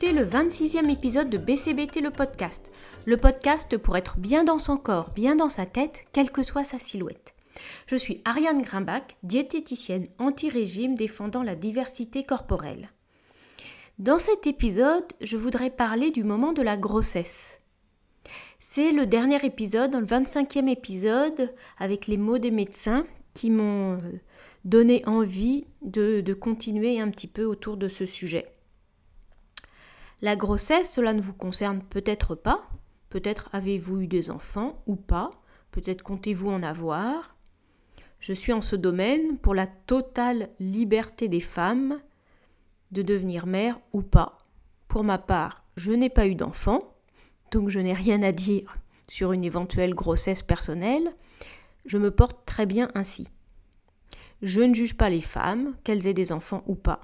écoutez le 26e épisode de BCBT le podcast pour être bien dans son corps, bien dans sa tête, quelle que soit sa silhouette. Je suis Ariane Grimbach, diététicienne anti-régime défendant la diversité corporelle. Dans cet épisode, je voudrais parler du moment de la grossesse. C'est le dernier épisode, le 25e épisode, avec les mots des médecins qui m'ont donné envie de continuer un petit peu autour de ce sujet. La grossesse, cela ne vous concerne peut-être pas. Peut-être avez-vous eu des enfants ou pas. Peut-être comptez-vous en avoir. Je suis en ce domaine pour la totale liberté des femmes de devenir mère ou pas. Pour ma part, je n'ai pas eu d'enfant, donc je n'ai rien à dire sur une éventuelle grossesse personnelle. Je me porte très bien ainsi. Je ne juge pas les femmes, qu'elles aient des enfants ou pas.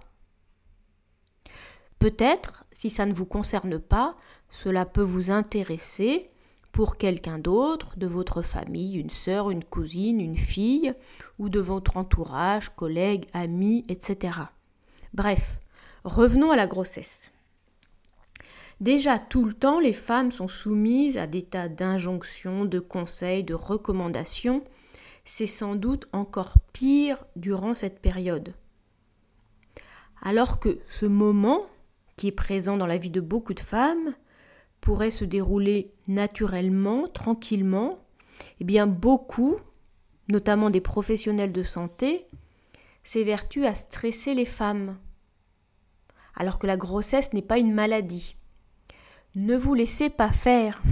Peut-être, si ça ne vous concerne pas, cela peut vous intéresser pour quelqu'un d'autre, de votre famille, une sœur, une cousine, une fille, ou de votre entourage, collègues, amis, etc. Bref, revenons à la grossesse. Déjà, tout le temps, les femmes sont soumises à des tas d'injonctions, de conseils, de recommandations. C'est sans doute encore pire durant cette période. Alors que ce moment, qui est présent dans la vie de beaucoup de femmes, pourrait se dérouler naturellement, tranquillement, eh bien beaucoup, notamment des professionnels de santé, s'évertuent à stresser les femmes. Alors que la grossesse n'est pas une maladie. Ne vous laissez pas faire.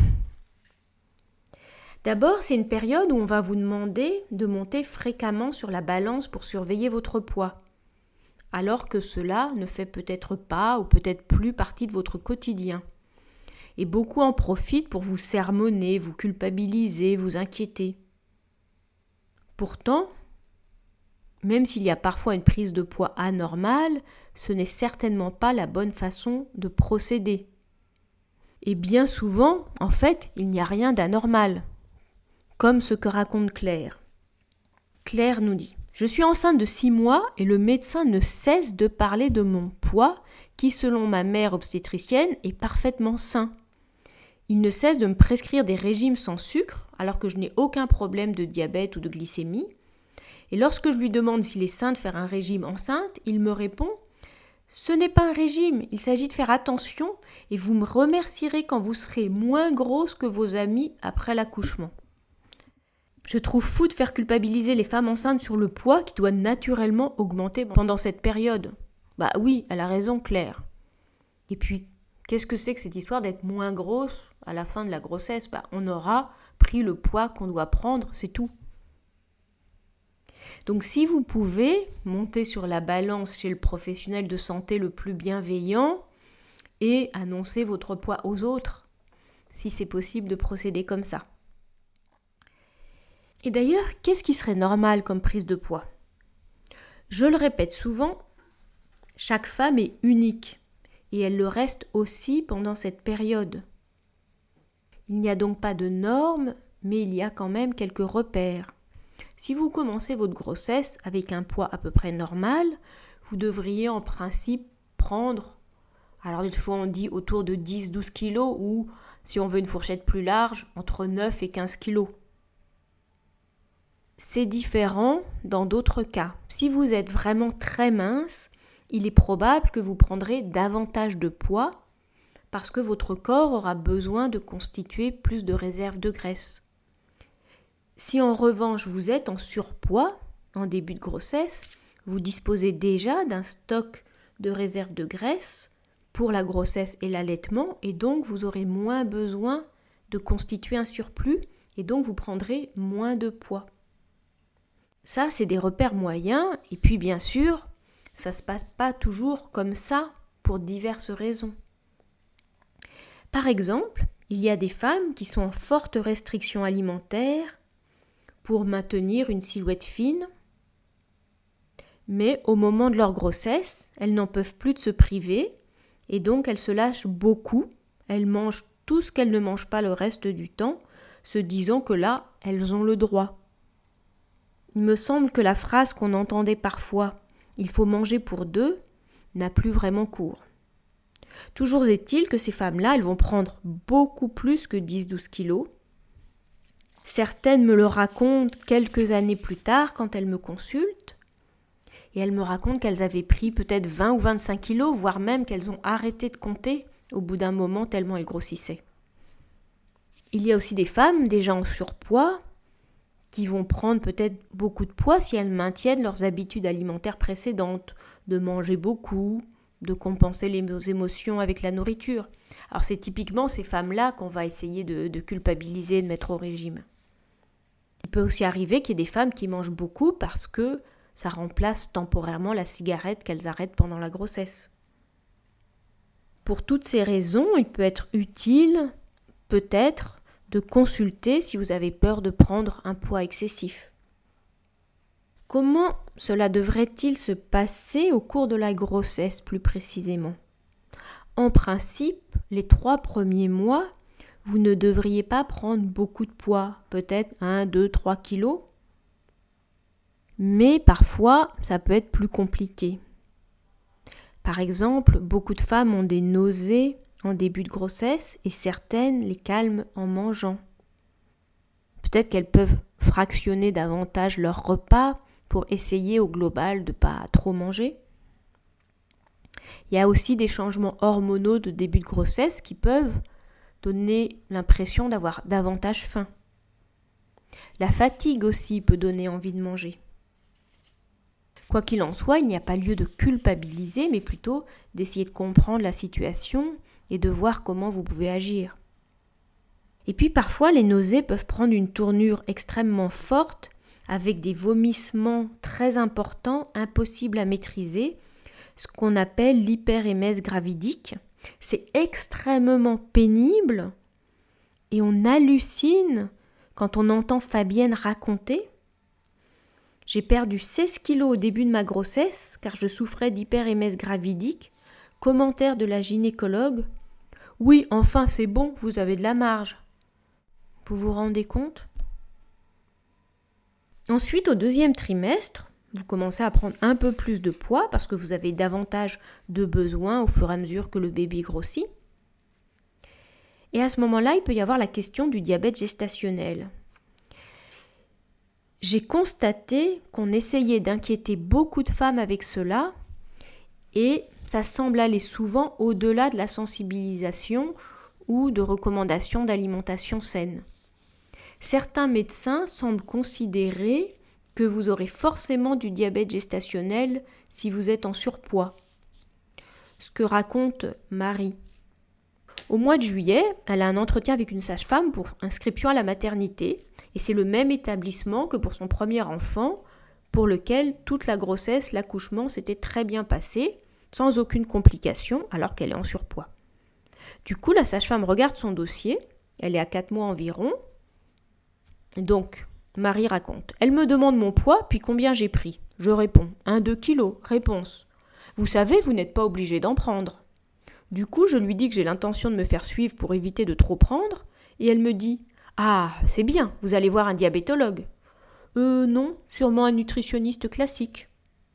D'abord, c'est une période où on va vous demander de monter fréquemment sur la balance pour surveiller votre poids, alors que cela ne fait peut-être pas ou peut-être plus partie de votre quotidien. Et beaucoup en profitent pour vous sermonner, vous culpabiliser, vous inquiéter. Pourtant, même s'il y a parfois une prise de poids anormale, ce n'est certainement pas la bonne façon de procéder. Et bien souvent, en fait, il n'y a rien d'anormal, comme ce que raconte Claire. Claire nous dit « Je suis enceinte de 6 mois et le médecin ne cesse de parler de mon poids qui, selon ma mère obstétricienne, est parfaitement sain. Il ne cesse de me prescrire des régimes sans sucre alors que je n'ai aucun problème de diabète ou de glycémie. Et lorsque je lui demande s'il est sain de faire un régime enceinte, il me répond « Ce n'est pas un régime, il s'agit de faire attention et vous me remercierez quand vous serez moins grosse que vos amis après l'accouchement. » Je trouve fou de faire culpabiliser les femmes enceintes sur le poids qui doit naturellement augmenter pendant cette période. Bah oui, elle a raison, Claire. Et puis, qu'est-ce que c'est que cette histoire d'être moins grosse à la fin de la grossesse ? Bah, on aura pris le poids qu'on doit prendre, c'est tout. Donc si vous pouvez, monter sur la balance chez le professionnel de santé le plus bienveillant et annoncer votre poids aux autres, si c'est possible de procéder comme ça. Et d'ailleurs, qu'est-ce qui serait normal comme prise de poids ? Je le répète souvent, chaque femme est unique et elle le reste aussi pendant cette période. Il n'y a donc pas de normes, mais il y a quand même quelques repères. Si vous commencez votre grossesse avec un poids à peu près normal, vous devriez en principe prendre, alors des fois on dit autour de 10-12 kilos ou, si on veut une fourchette plus large, entre 9 et 15 kilos. C'est différent dans d'autres cas. Si vous êtes vraiment très mince, il est probable que vous prendrez davantage de poids parce que votre corps aura besoin de constituer plus de réserves de graisse. Si en revanche vous êtes en surpoids en début de grossesse, vous disposez déjà d'un stock de réserves de graisse pour la grossesse et l'allaitement et donc vous aurez moins besoin de constituer un surplus et donc vous prendrez moins de poids. Ça, c'est des repères moyens et puis bien sûr, ça ne se passe pas toujours comme ça pour diverses raisons. Par exemple, il y a des femmes qui sont en forte restriction alimentaire pour maintenir une silhouette fine, mais au moment de leur grossesse, elles n'en peuvent plus de se priver et donc elles se lâchent beaucoup, elles mangent tout ce qu'elles ne mangent pas le reste du temps, se disant que là, elles ont le droit. Il me semble que la phrase qu'on entendait parfois « il faut manger pour deux » n'a plus vraiment cours. Toujours est-il que ces femmes-là, elles vont prendre beaucoup plus que 10-12 kilos. Certaines me le racontent quelques années plus tard quand elles me consultent. Et elles me racontent qu'elles avaient pris peut-être 20 ou 25 kilos, voire même qu'elles ont arrêté de compter au bout d'un moment tellement elles grossissaient. Il y a aussi des femmes déjà en surpoids qui vont prendre peut-être beaucoup de poids si elles maintiennent leurs habitudes alimentaires précédentes, de manger beaucoup, de compenser les émotions avec la nourriture. Alors c'est typiquement ces femmes-là qu'on va essayer de culpabiliser, de mettre au régime. Il peut aussi arriver qu'il y ait des femmes qui mangent beaucoup parce que ça remplace temporairement la cigarette qu'elles arrêtent pendant la grossesse. Pour toutes ces raisons, il peut être utile, peut-être, de consulter si vous avez peur de prendre un poids excessif. Comment cela devrait-il se passer au cours de la grossesse plus précisément ? En principe, les 3 premiers mois, vous ne devriez pas prendre beaucoup de poids, peut-être 1, 2, 3 kilos. Mais parfois, ça peut être plus compliqué. Par exemple, beaucoup de femmes ont des nausées en début de grossesse et certaines les calment en mangeant. Peut-être qu'elles peuvent fractionner davantage leur repas pour essayer au global de ne pas trop manger. Il y a aussi des changements hormonaux de début de grossesse qui peuvent donner l'impression d'avoir davantage faim. La fatigue aussi peut donner envie de manger. Quoi qu'il en soit, il n'y a pas lieu de culpabiliser, mais plutôt d'essayer de comprendre la situation et de voir comment vous pouvez agir. Et puis parfois, les nausées peuvent prendre une tournure extrêmement forte, avec des vomissements très importants, impossibles à maîtriser, ce qu'on appelle l'hyperémèse gravidique. C'est extrêmement pénible et on hallucine quand on entend Fabienne raconter. J'ai perdu 16 kilos au début de ma grossesse car je souffrais d'hyperémèse gravidique. Commentaire de la gynécologue. Oui, enfin c'est bon, vous avez de la marge. Vous vous rendez compte ? Ensuite, au 2e trimestre, vous commencez à prendre un peu plus de poids parce que vous avez davantage de besoins au fur et à mesure que le bébé grossit. Et à ce moment-là, il peut y avoir la question du diabète gestationnel. J'ai constaté qu'on essayait d'inquiéter beaucoup de femmes avec cela et ça semble aller souvent au-delà de la sensibilisation ou de recommandations d'alimentation saine. Certains médecins semblent considérer que vous aurez forcément du diabète gestationnel si vous êtes en surpoids. Ce que raconte Marie. Au mois de juillet, elle a un entretien avec une sage-femme pour inscription à la maternité et c'est le même établissement que pour son premier enfant pour lequel toute la grossesse, l'accouchement s'était très bien passé sans aucune complication alors qu'elle est en surpoids. Du coup, la sage-femme regarde son dossier, elle est à 4 mois environ. Donc, Marie raconte. Elle me demande mon poids, puis combien j'ai pris. Je réponds. 1-2 kilos. Réponse. Vous savez, vous n'êtes pas obligé d'en prendre. Du coup, je lui dis que j'ai l'intention de me faire suivre pour éviter de trop prendre, et elle me dit. Ah, c'est bien, vous allez voir un diabétologue. Non, sûrement un nutritionniste classique.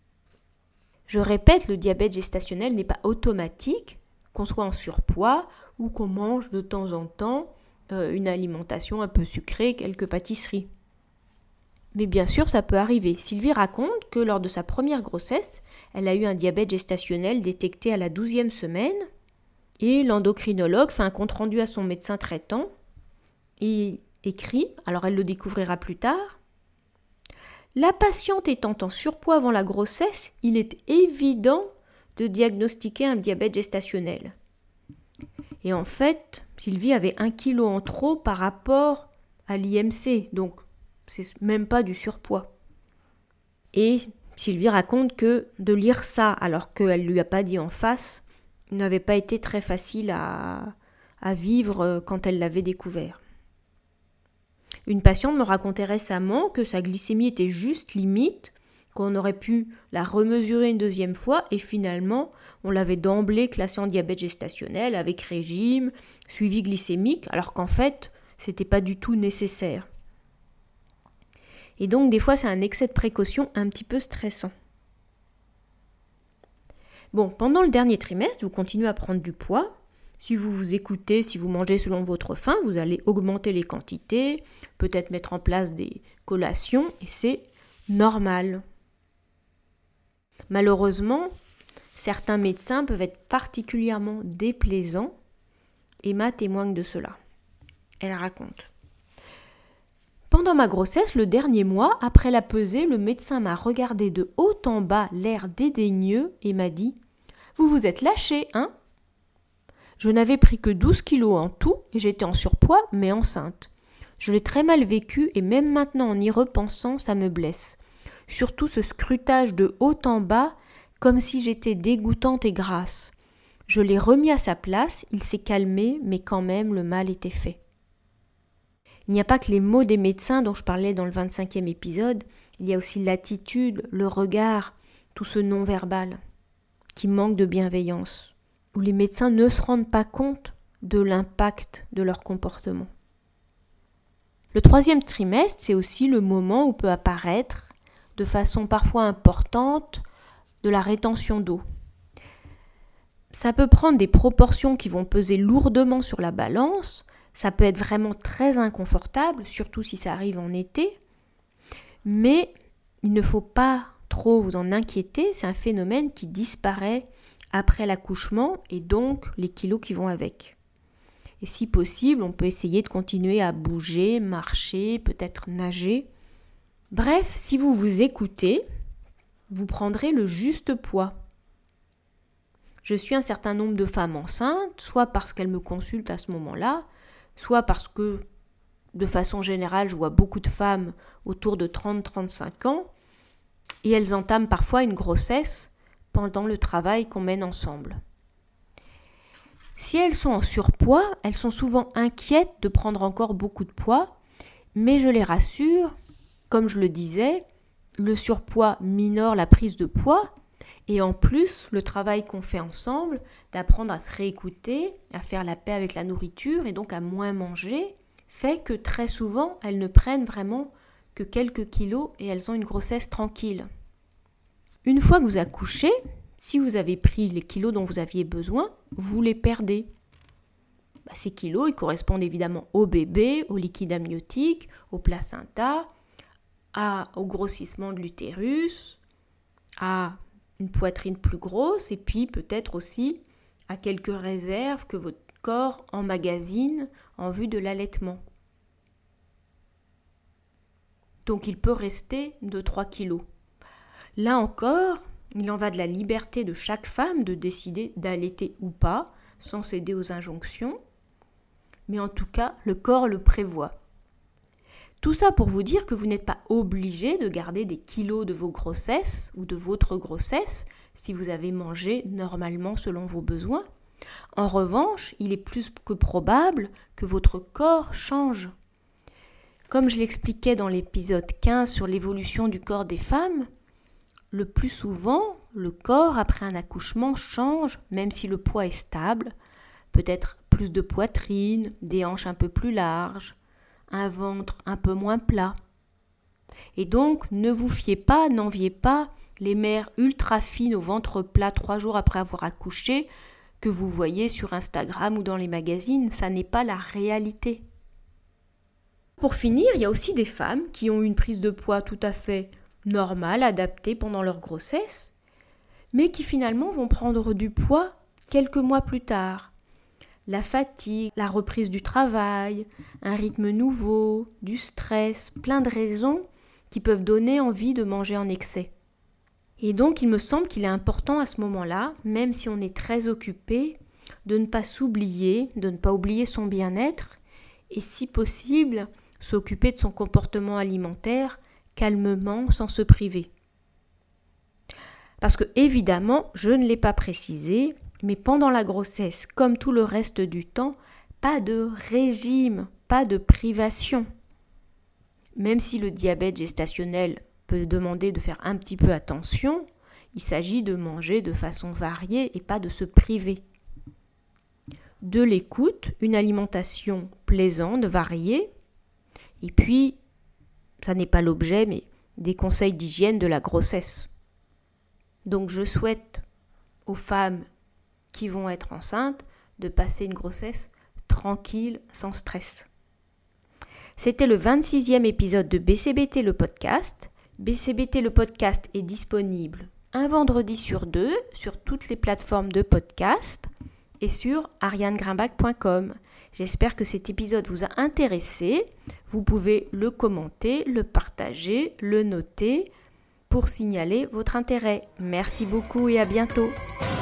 Je répète, le diabète gestationnel n'est pas automatique, qu'on soit en surpoids ou qu'on mange de temps en temps une alimentation un peu sucrée, quelques pâtisseries. Mais bien sûr, ça peut arriver. Sylvie raconte que lors de sa première grossesse, elle a eu un diabète gestationnel détecté à la 12e semaine et l'endocrinologue fait un compte-rendu à son médecin traitant et écrit, alors elle le découvrira plus tard, « La patiente étant en surpoids avant la grossesse, il est évident de diagnostiquer un diabète gestationnel. » Et en fait, Sylvie avait 1 kilo en trop par rapport à l'IMC, donc c'est même pas du surpoids. Et Sylvie raconte que de lire ça, alors qu'elle ne lui a pas dit en face, n'avait pas été très facile à vivre quand elle l'avait découvert. Une patiente me racontait récemment que sa glycémie était juste limite, qu'on aurait pu la remesurer une 2e fois et finalement on l'avait d'emblée classée en diabète gestationnel avec régime, suivi glycémique, alors qu'en fait c'était pas du tout nécessaire. Et donc des fois c'est un excès de précaution un petit peu stressant. Bon, pendant le dernier trimestre, vous continuez à prendre du poids. Si vous vous écoutez, si vous mangez selon votre faim, vous allez augmenter les quantités, peut-être mettre en place des collations, et c'est normal. Malheureusement, certains médecins peuvent être particulièrement déplaisants. Emma témoigne de cela. Elle raconte. Pendant ma grossesse, le dernier mois, après la pesée, le médecin m'a regardé de haut en bas, l'air dédaigneux, et m'a dit « Vous vous êtes lâché, hein ?» Je n'avais pris que 12 kilos en tout et j'étais en surpoids mais enceinte. Je l'ai très mal vécu et même maintenant en y repensant, ça me blesse. Surtout ce scrutage de haut en bas, comme si j'étais dégoûtante et grasse. Je l'ai remis à sa place, il s'est calmé, mais quand même le mal était fait. Il n'y a pas que les mots des médecins dont je parlais dans le 25e épisode, il y a aussi l'attitude, le regard, tout ce non-verbal qui manque de bienveillance, où les médecins ne se rendent pas compte de l'impact de leur comportement. Le 3e trimestre, c'est aussi le moment où peut apparaître, de façon parfois importante, de la rétention d'eau. Ça peut prendre des proportions qui vont peser lourdement sur la balance, ça peut être vraiment très inconfortable, surtout si ça arrive en été, mais il ne faut pas trop vous en inquiéter, c'est un phénomène qui disparaît après l'accouchement et donc les kilos qui vont avec. Et si possible, on peut essayer de continuer à bouger, marcher, peut-être nager. Bref, si vous vous écoutez, vous prendrez le juste poids. Je suis un certain nombre de femmes enceintes, soit parce qu'elles me consultent à ce moment-là, soit parce que, de façon générale, je vois beaucoup de femmes autour de 30-35 ans, et elles entament parfois une grossesse pendant le travail qu'on mène ensemble. Si elles sont en surpoids, elles sont souvent inquiètes de prendre encore beaucoup de poids, mais je les rassure, comme je le disais, le surpoids minore la prise de poids, et en plus, le travail qu'on fait ensemble, d'apprendre à se réécouter, à faire la paix avec la nourriture et donc à moins manger, fait que très souvent, elles ne prennent vraiment que quelques kilos et elles ont une grossesse tranquille. Une fois que vous accouchez, si vous avez pris les kilos dont vous aviez besoin, vous les perdez. Ces kilos, ils correspondent évidemment au bébé, au liquide amniotique, au placenta, au grossissement de l'utérus, à une poitrine plus grosse et puis peut-être aussi à quelques réserves que votre corps emmagasine en vue de l'allaitement. Donc il peut rester 2-3 kilos. Là encore, il en va de la liberté de chaque femme de décider d'allaiter ou pas, sans céder aux injonctions. Mais en tout cas, le corps le prévoit. Tout ça pour vous dire que vous n'êtes pas obligé de garder des kilos de vos grossesses ou de votre grossesse si vous avez mangé normalement selon vos besoins. En revanche, il est plus que probable que votre corps change. Comme je l'expliquais dans l'épisode 15 sur l'évolution du corps des femmes, le plus souvent, le corps après un accouchement change, même si le poids est stable, peut-être plus de poitrine, des hanches un peu plus larges, un ventre un peu moins plat. Et donc, ne vous fiez pas, n'enviez pas les mères ultra fines au ventre plat 3 jours après avoir accouché que vous voyez sur Instagram ou dans les magazines, ça n'est pas la réalité. Pour finir, il y a aussi des femmes qui ont une prise de poids tout à fait normale, adaptée pendant leur grossesse, mais qui finalement vont prendre du poids quelques mois plus tard. La fatigue, la reprise du travail, un rythme nouveau, du stress, plein de raisons qui peuvent donner envie de manger en excès. Et donc il me semble qu'il est important à ce moment-là, même si on est très occupé, de ne pas s'oublier, de ne pas oublier son bien-être et si possible, s'occuper de son comportement alimentaire calmement sans se priver. Parce que évidemment, je ne l'ai pas précisé, mais pendant la grossesse, comme tout le reste du temps, pas de régime, pas de privation. Même si le diabète gestationnel peut demander de faire un petit peu attention, il s'agit de manger de façon variée et pas de se priver. De l'écoute, une alimentation plaisante, variée, et puis, ça n'est pas l'objet, mais des conseils d'hygiène de la grossesse. Donc je souhaite aux femmes qui vont être enceintes de passer une grossesse tranquille, sans stress. C'était le 26e épisode de BCBT le podcast. BCBT le podcast est disponible un vendredi sur 2 sur toutes les plateformes de podcast et sur arianegrimbach.com. J'espère que cet épisode vous a intéressé. Vous pouvez le commenter, le partager, le noter pour signaler votre intérêt. Merci beaucoup et à bientôt.